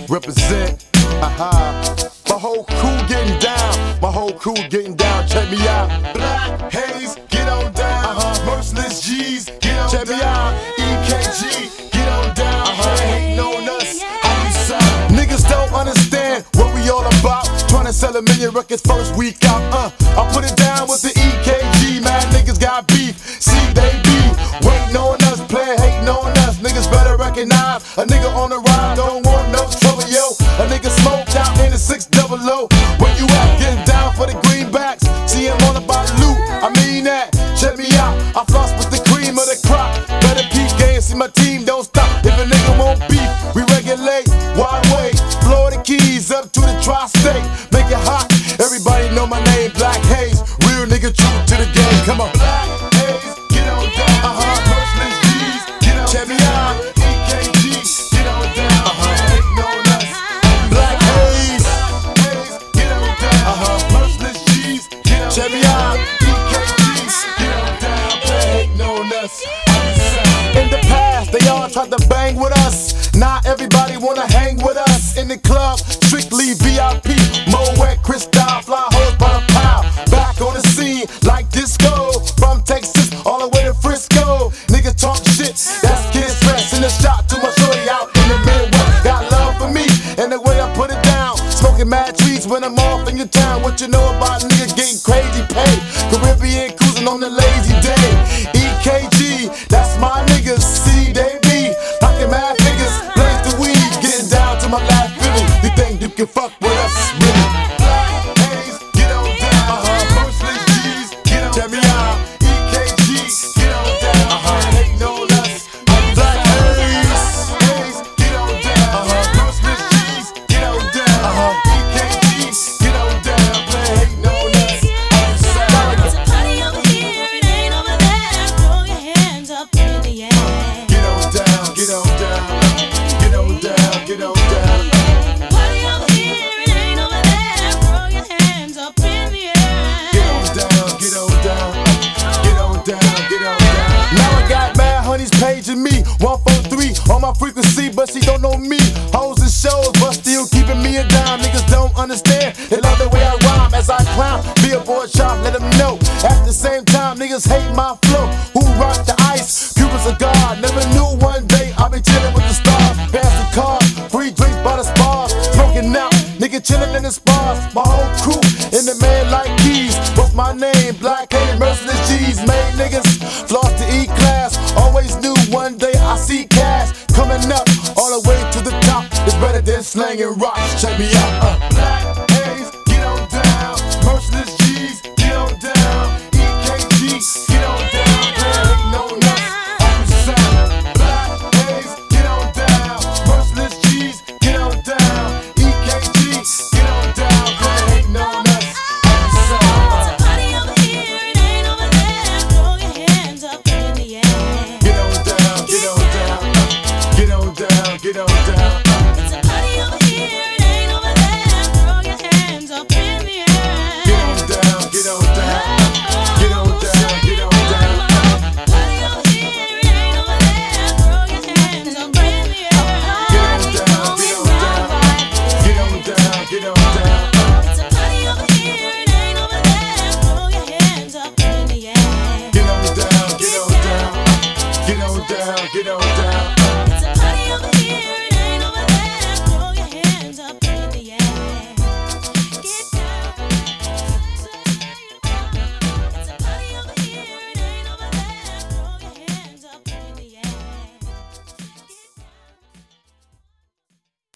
Represent, my whole crew getting down. My whole crew getting down. Check me out. Black Haze, get on down. Merciless G's, get on check down. Check me out. EKG, get on down. Hating on us, how you sound? Niggas don't understand what we all about. Tryna sell 1 million records first week out. I put it down with the EKG. Man, niggas got beef. See, they beef. Waiting on us, playin', hating on us. Niggas better recognize a nigga on the ride don't want no trouble, yo. A nigga smoked out in the 600. Where you at? Getting down for the greenbacks. See him on about loot. I mean that. Check me out. I floss with the cream of the crop. Better peep game. See my team don't stop. If a nigga won't beef, we regulate. Wide way. Blow the keys up to the tri-state. Make it hot. Everybody know my name. Black Haze. Real nigga true to the game. Come on. Black Haze. Get on down. Merciless G's. Get on check me out. EKG. Get on down. Hating on us. Black Haze. Get on down. Merciless G's. Get on check me out. EKG. Get on down. Hating on us. In the past, they all tried to bang with us. Now everybody wanna hang with us. In the club, strictly VIP. Moet, Cristal, fly hoes by the pile. Back on the scene like disco. From Texas all the way to Frisco. Niggas talk shit, that's Kid Stress. In the shot to my shorty out in the Midwest. Got love for me and the way I put it down. Smoking mad trees when I'm off in your town. What you know about niggas getting crazy paid? Caribbean cruising on the lazy day. EKG, that's my niggas. See, they be like mad figures. Blaze the weed, getting down to my last Philly. You think you can fuck with us? Really? Black Haze, get on down. Merciless G's, get on check me out. EKG, get on down. Hating on us. Black Haze, get on down. Merciless G's, get on down. EKG, get on down. Hating on us. It's a party over here, it ain't over there. Throw your hands up in the air. Get on down, get on down. Get on down, get on down. Party over here, it ain't over there. Throw your hands up in the air. Get on down, get on down. Get on down, get on down. Now I got mad honeys paging me. 143 on my frequency, but she don't know me. Hoes and shows, but still keeping me a dime. Niggas don't understand. They love the way I rhyme as I clown. Billboard shop, let them know. At the same time, niggas hate my flow. Who rock the ice? Cubans are God. Never knew one day I'll be chilling with the stars. Pass the car, free drinks by the spas. Smoking out, nigga chilling in the spas. My whole crew in the man like keys. What's my name? Black Haze, Merciless G's. Made niggas floss to E-class. Always knew one day I see cash coming up all the way to the top. It's better than slanging rocks. Check me out. Black